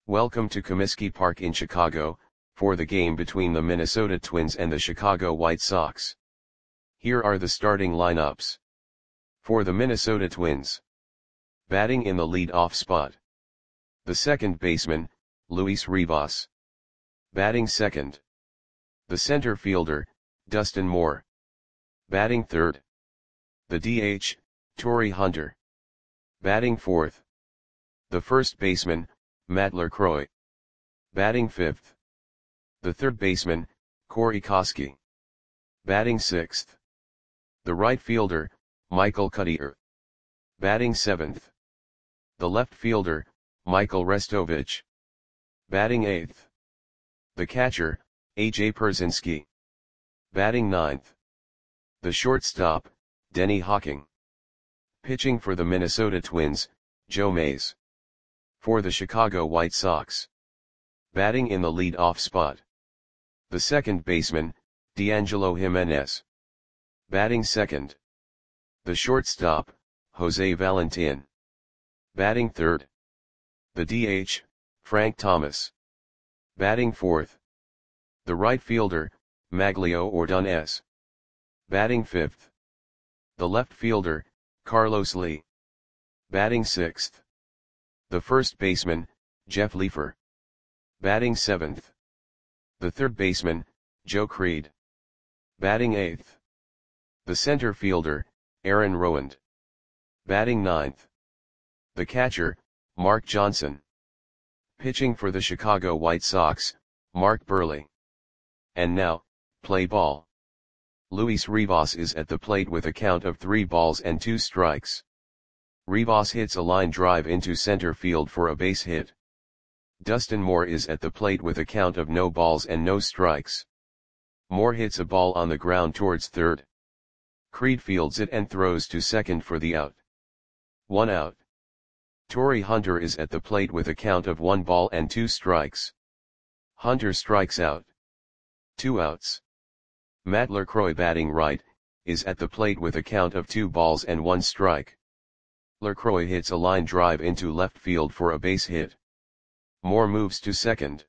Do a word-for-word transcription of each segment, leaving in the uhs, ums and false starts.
Welcome to Comiskey Park in Chicago, for the game between the Minnesota Twins and the Chicago White Sox. Here are the starting lineups. For the Minnesota Twins. Batting in the lead-off spot. The second baseman, Luis Rivas. Batting second. The center fielder, Dustin Moore. Batting third. The D H, Torii Hunter. Batting fourth. The first baseman, Matt LaCroix. Batting fifth. The third baseman, Corey Koskie. Batting sixth. The right fielder, Michael Cuddyer. Batting seventh. The left fielder, Michael Restovich. Batting eighth. The catcher, A J Pierzynski. Batting ninth. The shortstop, Denny Hawking. Pitching for the Minnesota Twins, Joe Mays. For the Chicago White Sox. Batting in the lead-off spot. The second baseman, D'Angelo Jimenez. Batting second. The shortstop, Jose Valentin. Batting third. The D H, Frank Thomas. Batting fourth. The right fielder, Maglio Ordonez. Batting fifth. The left fielder, Carlos Lee. Batting sixth. The first baseman, Jeff Leefer. Batting seventh. The third baseman, Joe Creed. Batting eighth. The center fielder, Aaron Rowand. Batting ninth. The catcher, Mark Johnson. Pitching for the Chicago White Sox, Mark Buehrle. And now, play ball. Luis Rivas is at the plate with a count of three balls and two strikes. Rivas hits a line drive into center field for a base hit. Dustin Moore is at the plate with a count of no balls and no strikes. Moore hits a ball on the ground towards third. Creed fields it and throws to second for the out. One out. Torii Hunter is at the plate with a count of one ball and two strikes. Hunter strikes out. Two outs. Matt LaCroix, batting right, is at the plate with a count of two balls and one strike. LaCroix hits a line drive into left field for a base hit. Moore moves to second.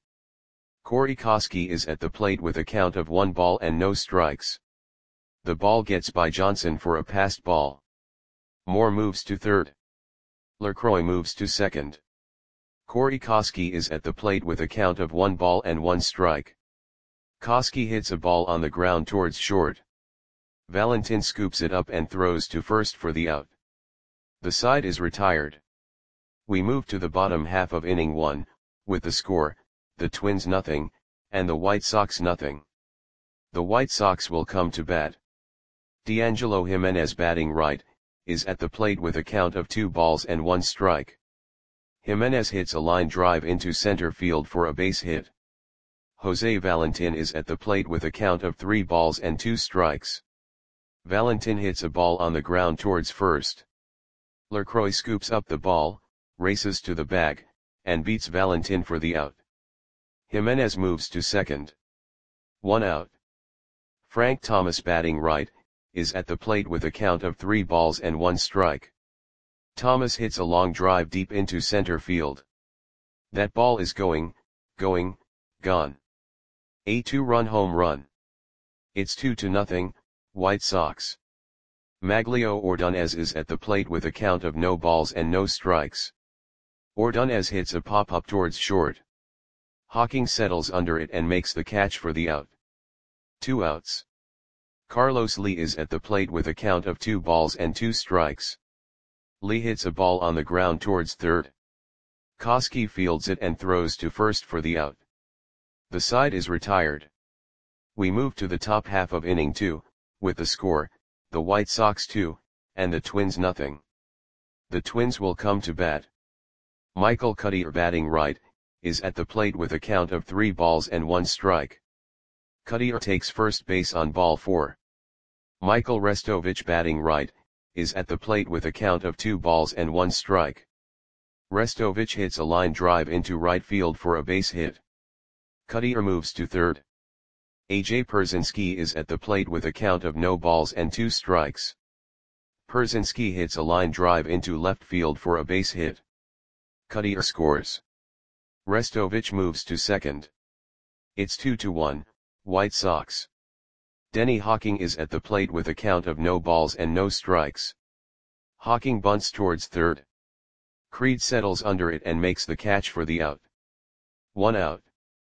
Corey Koskie is at the plate with a count of one ball and no strikes. The ball gets by Johnson for a passed ball. Moore moves to third. LaCroix moves to second. Corey Koskie is at the plate with a count of one ball and one strike. Koskie hits a ball on the ground towards short. Valentin scoops it up and throws to first for the out. The side is retired. We move to the bottom half of inning one, with the score, the Twins nothing, and the White Sox nothing. The White Sox will come to bat. D'Angelo Jimenez, batting right, is at the plate with a count of two balls and one strike. Jimenez hits a line drive into center field for a base hit. Jose Valentin is at the plate with a count of three balls and two strikes. Valentin hits a ball on the ground towards first. LaCroix scoops up the ball, races to the bag, and beats Valentin for the out. Jimenez moves to second. One out. Frank Thomas, batting right, is at the plate with a count of three balls and one strike. Thomas hits a long drive deep into center field. That ball is going, going, gone. A two-run home run. It's two to nothing, White Sox. Maglio Ordonez is at the plate with a count of no balls and no strikes. Ordonez hits a pop-up towards short. Hawking settles under it and makes the catch for the out. Two outs. Carlos Lee is at the plate with a count of two balls and two strikes. Lee hits a ball on the ground towards third. Koskie fields it and throws to first for the out. The side is retired. We move to the top half of inning two, with the score, the White Sox two, and the Twins nothing. The Twins will come to bat. Michael Cuddyer, batting right, is at the plate with a count of three balls and one strike. Cuddyer takes first base on ball four. Michael Restovich, batting right, is at the plate with a count of two balls and one strike. Restovich hits a line drive into right field for a base hit. Cuddyer moves to third. A J Pierzynski is at the plate with a count of no balls and two strikes. Pierzynski hits a line drive into left field for a base hit. Cuddyer scores. Restovich moves to second. It's two to one, White Sox. Denny Hawking is at the plate with a count of no balls and no strikes. Hawking bunts towards third. Creed settles under it and makes the catch for the out. One out.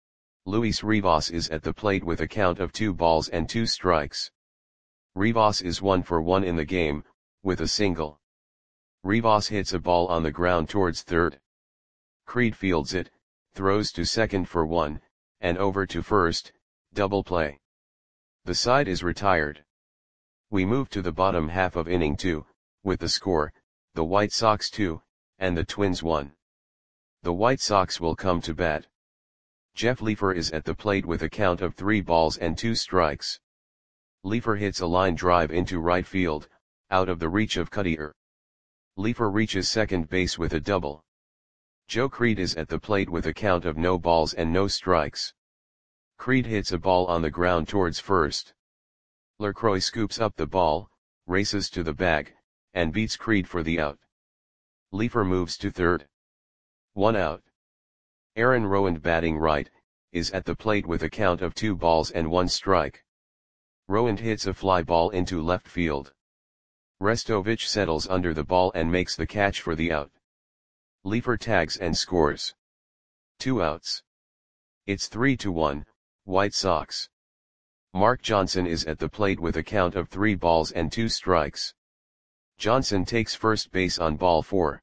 Luis Rivas is at the plate with a count of two balls and two strikes. Rivas is one for one in the game, with a single. Rivas hits a ball on the ground towards third. Creed fields it, throws to second for one, and over to first, double play. The side is retired. We move to the bottom half of inning two, with the score, the White Sox two, and the Twins one. The White Sox will come to bat. Jeff Leefer is at the plate with a count of three balls and two strikes. Leefer hits a line drive into right field, out of the reach of Cuttier. Leefer reaches second base with a double. Joe Creed is at the plate with a count of no balls and no strikes. Creed hits a ball on the ground towards first. LaCroix scoops up the ball, races to the bag, and beats Creed for the out. Leefer moves to third. One out. Aaron Rowand, batting right, is at the plate with a count of two balls and one strike. Rowand hits a fly ball into left field. Restovich settles under the ball and makes the catch for the out. Leefer tags and scores. Two outs. It's three to one, White Sox. Mark Johnson is at the plate with a count of three balls and two strikes. Johnson takes first base on ball four.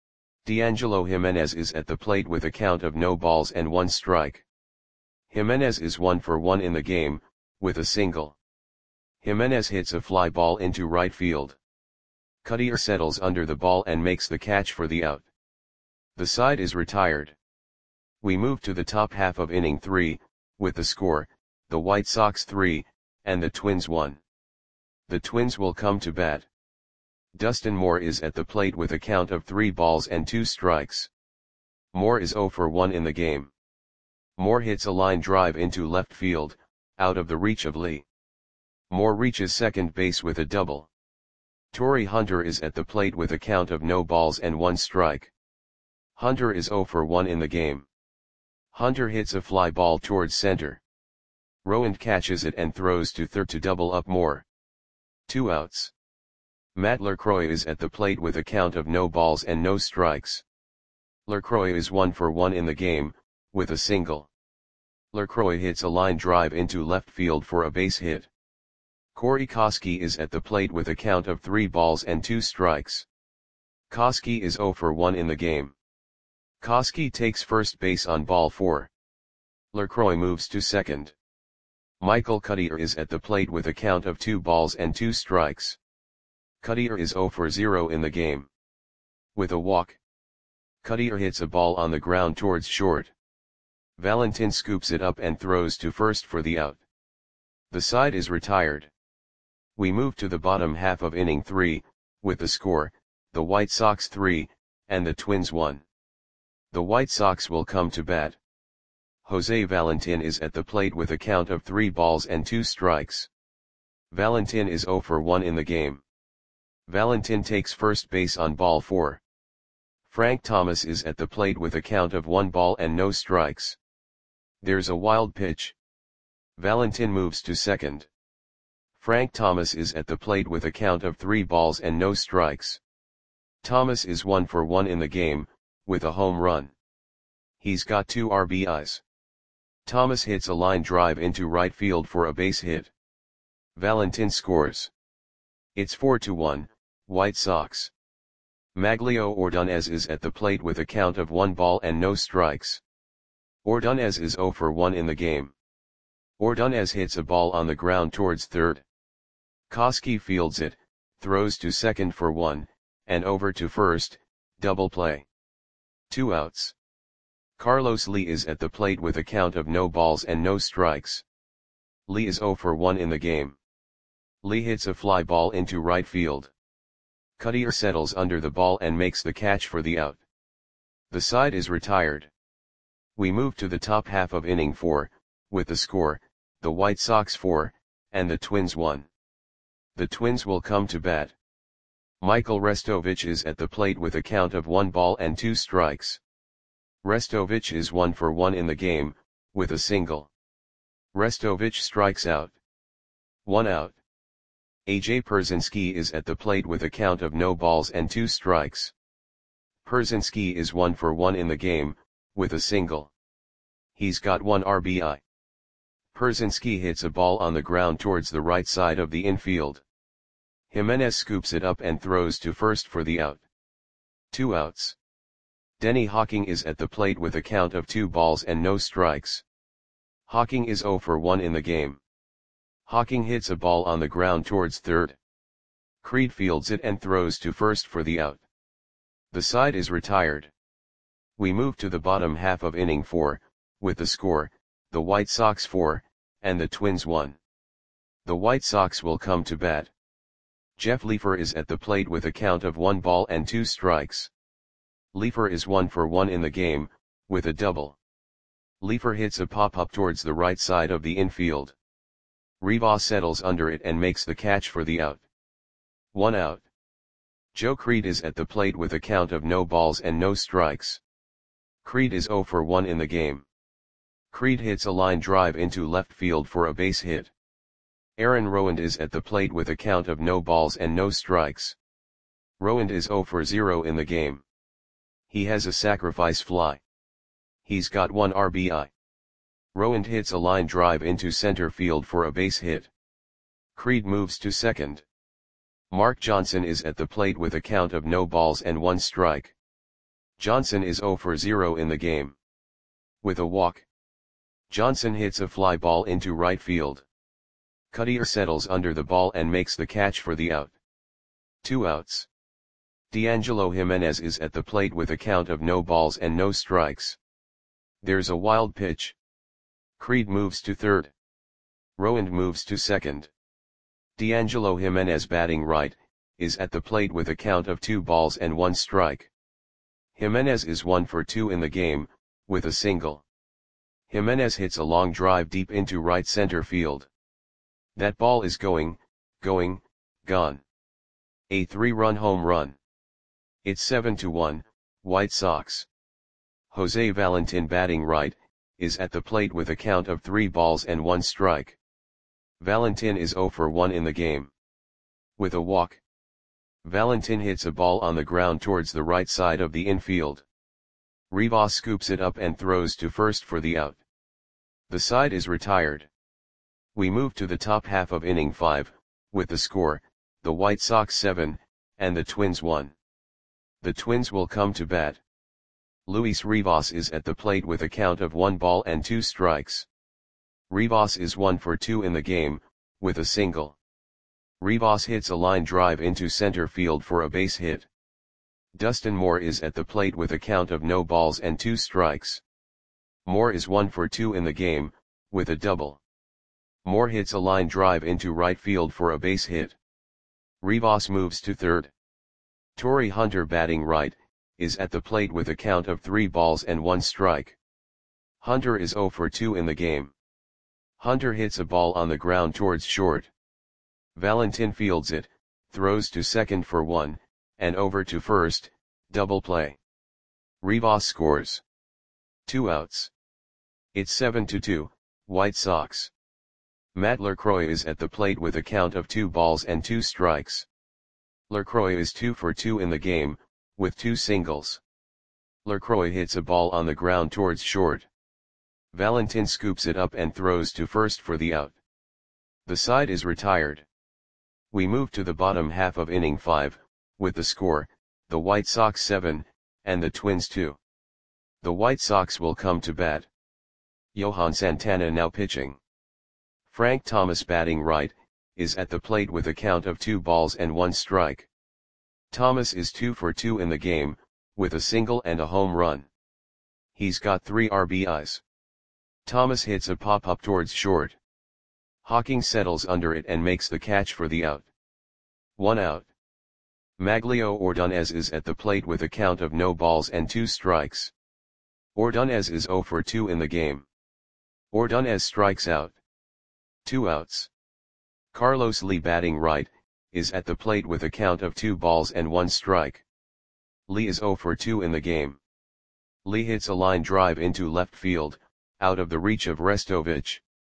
D'Angelo Jimenez is at the plate with a count of no balls and one strike. Jimenez is one for one in the game, with a single. Jimenez hits a fly ball into right field. Cuttier settles under the ball and makes the catch for the out. The side is retired. We move to the top half of inning three, with the score, the White Sox three, and the Twins one. The Twins will come to bat. Dustin Moore is at the plate with a count of three balls and two strikes. Moore is zero for one in the game. Moore hits a line drive into left field, out of the reach of Lee. Moore reaches second base with a double. Torrey Hunter is at the plate with a count of no balls and one strike. Hunter is zero for one in the game. Hunter hits a fly ball towards center. Rowand catches it and throws to third to double up Moore. Two outs. Matt LaCroix is at the plate with a count of no balls and no strikes. LaCroix is one for one in the game, with a single. LaCroix hits a line drive into left field for a base hit. Corey Koskie is at the plate with a count of three balls and two strikes. Koskie is zero for one in the game. Koskie takes first base on ball four. LaCroix moves to second. Michael Cuttier is at the plate with a count of two balls and two strikes. Cuttier is zero for zero in the game. With a walk. Cuttier hits a ball on the ground towards short. Valentin scoops it up and throws to first for the out. The side is retired. We move to the bottom half of inning three, with the score, the White Sox three, and the Twins one. The White Sox will come to bat. Jose Valentin is at the plate with a count of three balls and two strikes. Valentin is zero for one in the game. Valentin takes first base on ball four. Frank Thomas is at the plate with a count of one ball and no strikes. There's a wild pitch. Valentin moves to second. Frank Thomas is at the plate with a count of three balls and no strikes. Thomas is one for one in the game, with a home run. He's got two R B Is. Thomas hits a line drive into right field for a base hit. Valentin scores. It's four to one, White Sox. Maglio Ordonez is at the plate with a count of one ball and no strikes. Ordonez is zero for one in the game. Ordonez hits a ball on the ground towards third. Koskie fields it, throws to second for one, and over to first, double play. Two outs. Carlos Lee is at the plate with a count of no balls and no strikes. Lee is zero for one in the game. Lee hits a fly ball into right field. Cuttier settles under the ball and makes the catch for the out. The side is retired. We move to the top half of inning four, with the score, the White Sox four, and the Twins one. The Twins will come to bat. Michael Restovich is at the plate with a count of one ball and two strikes. Restovich is one for one in the game, with a single. Restovich strikes out. One out. A J Perzinski is at the plate with a count of no balls and two strikes. Perzinski is one for one in the game, with a single. He's got one R B I. Perzinski hits a ball on the ground towards the right side of the infield. Jimenez scoops it up and throws to first for the out. Two outs. Denny Hawking is at the plate with a count of two balls and no strikes. Hawking is zero for one in the game. Hawking hits a ball on the ground towards third. Creed fields it and throws to first for the out. The side is retired. We move to the bottom half of inning four, with the score, the White Sox four, and the Twins one. The White Sox will come to bat. Jeff Leefer is at the plate with a count of one ball and two strikes. Leefer is one for one in the game, with a double. Leefer hits a pop-up towards the right side of the infield. Rivas settles under it and makes the catch for the out. One out. Joe Creed is at the plate with a count of no balls and no strikes. Creed is zero for one in the game. Creed hits a line drive into left field for a base hit. Aaron Rowand is at the plate with a count of no balls and no strikes. Rowand is zero for zero in the game. He has a sacrifice fly. He's got one R B I. Rowand hits a line drive into center field for a base hit. Creed moves to second. Mark Johnson is at the plate with a count of no balls and one strike. Johnson is zero for zero in the game. With a walk, Johnson hits a fly ball into right field. Cuttier settles under the ball and makes the catch for the out. Two outs. D'Angelo Jimenez is at the plate with a count of no balls and no strikes. There's a wild pitch. Creed moves to third. Rowand moves to second. D'Angelo Jimenez, batting right, is at the plate with a count of two balls and one strike. Jimenez is one for two in the game, with a single. Jimenez hits a long drive deep into right center field. That ball is going, going, gone. A three-run home run. It's seven to one, White Sox. Jose Valentin, batting right, is at the plate with a count of three balls and one strike. Valentin is zero for one in the game. With a walk, Valentin hits a ball on the ground towards the right side of the infield. Rivas scoops it up and throws to first for the out. The side is retired. We move to the top half of inning five, with the score, the White Sox seven, and the Twins one. The Twins will come to bat. Luis Rivas is at the plate with a count of one ball and two strikes. Rivas is one for two in the game, with a single. Rivas hits a line drive into center field for a base hit. Dustin Moore is at the plate with a count of no balls and two strikes. Moore is one for two in the game, with a double. Moore hits a line drive into right field for a base hit. Rivas moves to third. Torrey Hunter, batting right, is at the plate with a count of three balls and one strike. Hunter is zero for two in the game. Hunter hits a ball on the ground towards short. Valentin fields it, throws to second for one, and over to first, double play. Rivas scores. Two outs. It's seven to two, White Sox. Matt LaCroix is at the plate with a count of two balls and two strikes. LaCroix is two for two in the game, with two singles. LaCroix hits a ball on the ground towards short. Valentin scoops it up and throws to first for the out. The side is retired. We move to the bottom half of inning five, with the score, the White Sox seven, and the Twins two. The White Sox will come to bat. Johan Santana now pitching. Frank Thomas, batting right, is at the plate with a count of two balls and one strike. Thomas is two for two in the game, with a single and a home run. He's got three R B Is. Thomas hits a pop-up towards short. Hawking settles under it and makes the catch for the out. One out. Maglio Ordonez is at the plate with a count of no balls and two strikes. Ordonez is zero for two in the game. Ordonez strikes out. Two outs. Carlos Lee, batting right, is at the plate with a count of two balls and one strike. Lee is zero for two in the game. Lee hits a line drive into left field, out of the reach of Restovich.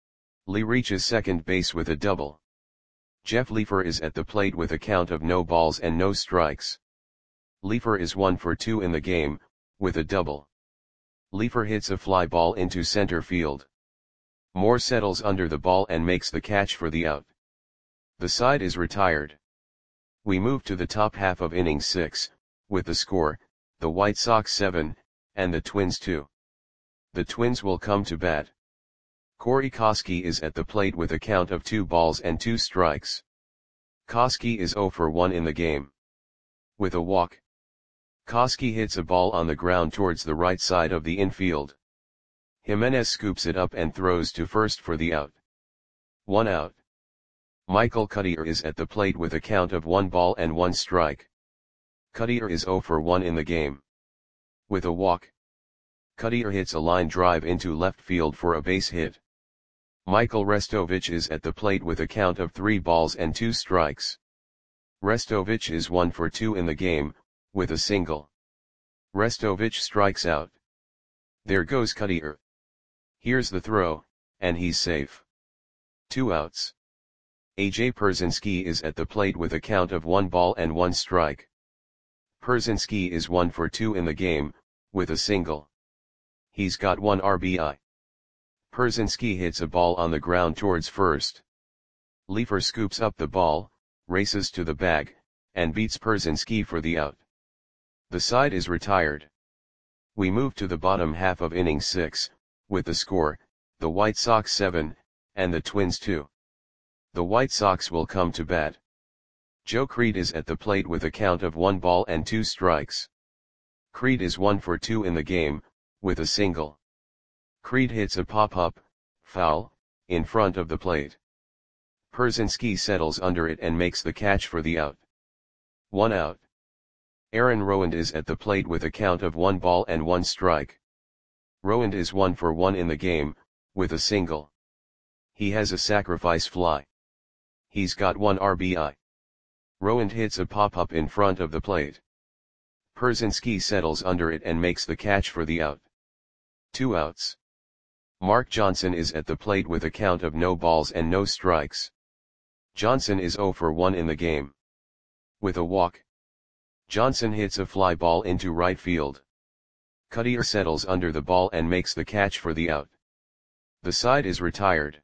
Lee reaches second base with a double. Jeff Leefer is at the plate with a count of no balls and no strikes. Leefer is one for two in the game, with a double. Leefer hits a fly ball into center field. Moore settles under the ball and makes the catch for the out. The side is retired. We move to the top half of inning six, with the score, the White Sox seven, and the Twins two. The Twins will come to bat. Corey Koskie is at the plate with a count of two balls and two strikes. Koskie is zero for one in the game. With a walk. Koskie hits a ball on the ground towards the right side of the infield. Jimenez scoops it up and throws to first for the out. One out. Michael Cuddyer is at the plate with a count of one ball and one strike. Cuddyer is zero for one in the game. With a walk. Cuddyer hits a line drive into left field for a base hit. Michael Restovich is at the plate with a count of three balls and two strikes. Restovich is one for two in the game, with a single. Restovich strikes out. There goes Cuddyer. Here's the throw, and he's safe. Two outs. A J Pierzynski is at the plate with a count of one ball and one strike. Pierzynski is one for two in the game, with a single. He's got one R B I. Pierzynski hits a ball on the ground towards first. Leefer scoops up the ball, races to the bag, and beats Pierzynski for the out. The side is retired. We move to the bottom half of inning six, with the score, the White Sox seven, and the Twins two. The White Sox will come to bat. Joe Creed is at the plate with a count of one ball and two strikes. Creed is one for two in the game, with a single. Creed hits a pop-up, foul, in front of the plate. Pierzynski settles under it and makes the catch for the out. One out. Aaron Rowand is at the plate with a count of one ball and one strike. Rowand is one for one in the game, with a single. He has a sacrifice fly. He's got one R B I. Rowand hits a pop-up in front of the plate. Pierzynski settles under it and makes the catch for the out. Two outs. Mark Johnson is at the plate with a count of no balls and no strikes. Johnson is zero for one in the game. With a walk. Johnson hits a fly ball into right field. Cuddyer settles under the ball and makes the catch for the out. The side is retired.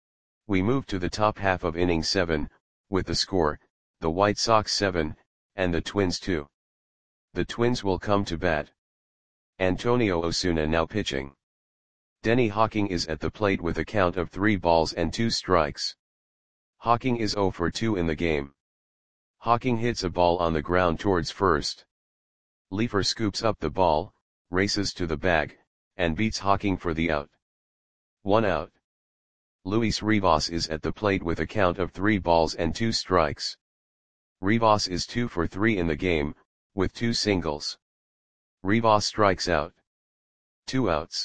We move to the top half of inning seven, with the score, the White Sox seven, and the Twins two. The Twins will come to bat. Antonio Osuna now pitching. Denny Hawking is at the plate with a count of three balls and two strikes. Hawking is zero for two in the game. Hawking hits a ball on the ground towards first. Leefer scoops up the ball, races to the bag, and beats Hawking for the out. One out. Luis Rivas is at the plate with a count of three balls and two strikes. Rivas is two for three in the game, with two singles. Rivas strikes out. Two outs.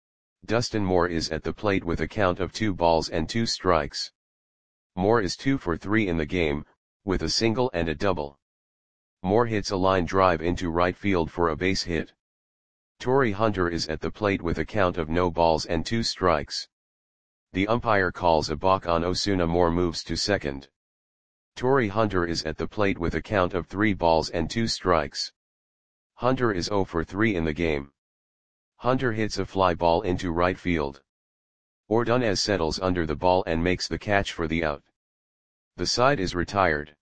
Dustin Moore is at the plate with a count of two balls and two strikes. Moore is two for three in the game, with a single and a double. Moore hits a line drive into right field for a base hit. Torrey Hunter is at the plate with a count of no balls and two strikes. The umpire calls a balk on Osuna. Moore moves to second. Torrey Hunter is at the plate with a count of three balls and two strikes. Hunter is zero for three in the game. Hunter hits a fly ball into right field. Ordonez settles under the ball and makes the catch for the out. The side is retired.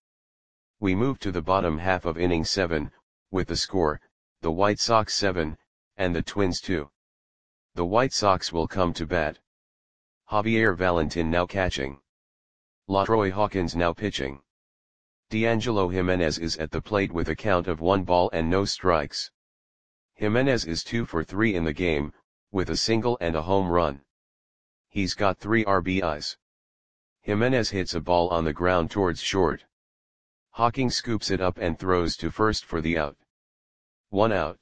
We move to the bottom half of inning seven, with the score, the White Sox seven, and the Twins two. The White Sox will come to bat. Javier Valentin now catching. LaTroy Hawkins now pitching. D'Angelo Jimenez is at the plate with a count of one ball and no strikes. Jimenez is two for three in the game, with a single and a home run. He's got three R B Is. Jimenez hits a ball on the ground towards short. Hawking scoops it up and throws to first for the out. One out.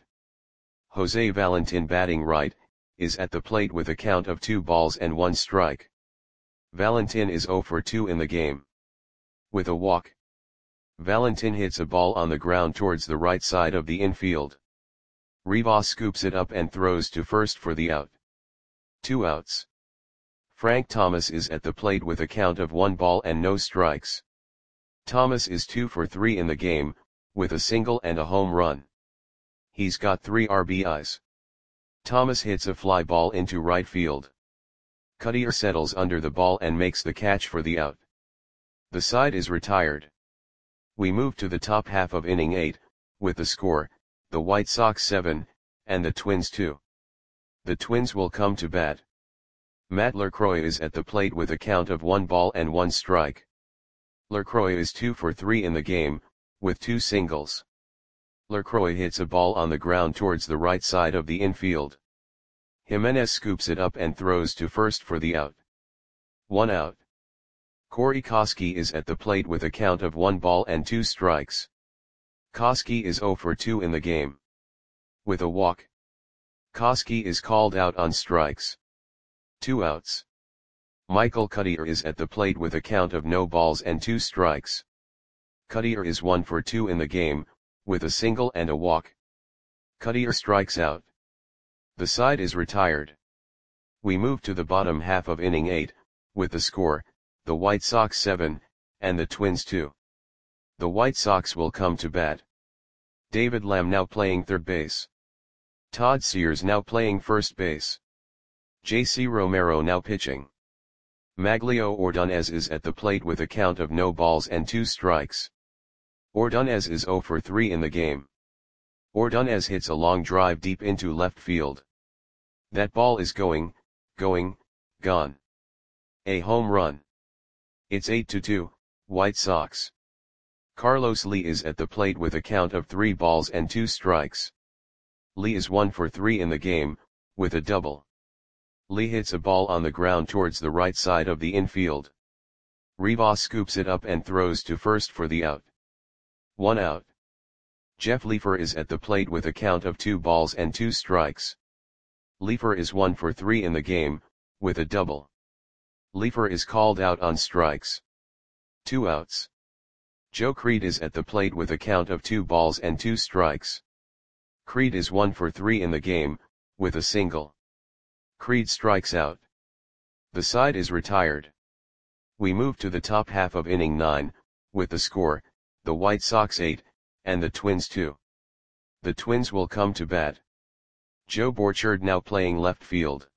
Jose Valentin, batting right, is at the plate with a count of two balls and one strike. Valentin is zero for two in the game. With a walk. Valentin hits a ball on the ground towards the right side of the infield. Rivas scoops it up and throws to first for the out. Two outs. Frank Thomas is at the plate with a count of one ball and no strikes. Thomas is two for three in the game, with a single and a home run. He's got three R B Is. Thomas hits a fly ball into right field. Cutter settles under the ball and makes the catch for the out. The side is retired. We move to the top half of inning eight, with the score, the White Sox seven, and the Twins two. The Twins will come to bat. Matt LaCroix is at the plate with a count of one ball and one strike. LaCroix is two for three in the game, with two singles. LaCroix hits a ball on the ground towards the right side of the infield. Jimenez scoops it up and throws to first for the out. One out. Corey Koskie is at the plate with a count of one ball and two strikes. Koskie is zero for two in the game. With a walk. Koskie is called out on strikes. Two outs. Michael Cutter is at the plate with a count of no balls and two strikes. Cutter is one for two in the game, with a single and a walk. Cutter strikes out. The side is retired. We move to the bottom half of inning eight, with the score, the White Sox seven, and the Twins two. The White Sox will come to bat. David Lamb now playing third base. Todd Sears now playing first base. J C Romero now pitching. Maglio Ordonez is at the plate with a count of no balls and two strikes. Ordonez is zero for three in the game. Ordonez hits a long drive deep into left field. That ball is going, going, gone. A home run. It's eight to two, White Sox. Carlos Lee is at the plate with a count of three balls and two strikes. Lee is one for three in the game, with a double. Lee hits a ball on the ground towards the right side of the infield. Rivas scoops it up and throws to first for the out. One out. Jeff Leefer is at the plate with a count of two balls and two strikes. Leefer is one for three in the game, with a double. Leefer is called out on strikes. Two outs. Joe Creed is at the plate with a count of two balls and two strikes. Creed is one for three in the game, with a single. Creed strikes out. The side is retired. We move to the top half of inning nine, with the score, the White Sox eight, and the Twins two. The Twins will come to bat. Joe Borchard now playing left field.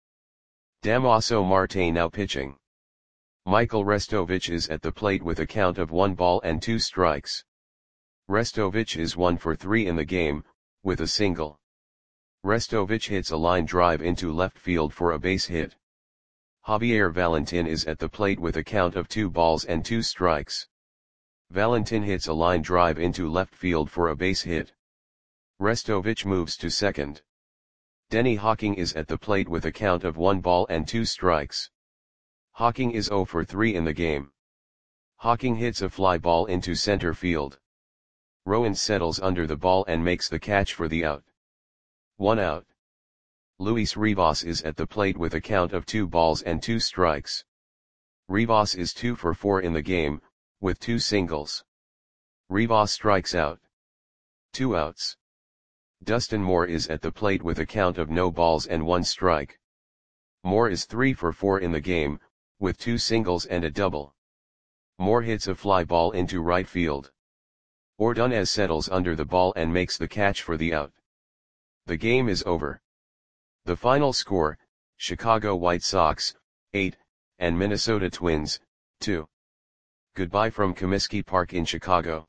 Damaso Marte now pitching. Michael Restovich is at the plate with a count of one ball and two strikes. Restovich is one for three in the game, with a single. Restovich hits a line drive into left field for a base hit. Javier Valentin is at the plate with a count of two balls and two strikes. Valentin hits a line drive into left field for a base hit. Restovich moves to second. Denny Hawking is at the plate with a count of one ball and two strikes. Hawking is zero for three in the game. Hawking hits a fly ball into center field. Rowan settles under the ball and makes the catch for the out. One out. Luis Rivas is at the plate with a count of two balls and two strikes. Rivas is two for four in the game, with two singles. Rivas strikes out. Two outs. Dustin Moore is at the plate with a count of no balls and one strike. Moore is three for four in the game, with two singles and a double. Moore hits a fly ball into right field. Ordonez settles under the ball and makes the catch for the out. The game is over. The final score, Chicago White Sox, eight, and Minnesota Twins, two. Goodbye from Comiskey Park in Chicago.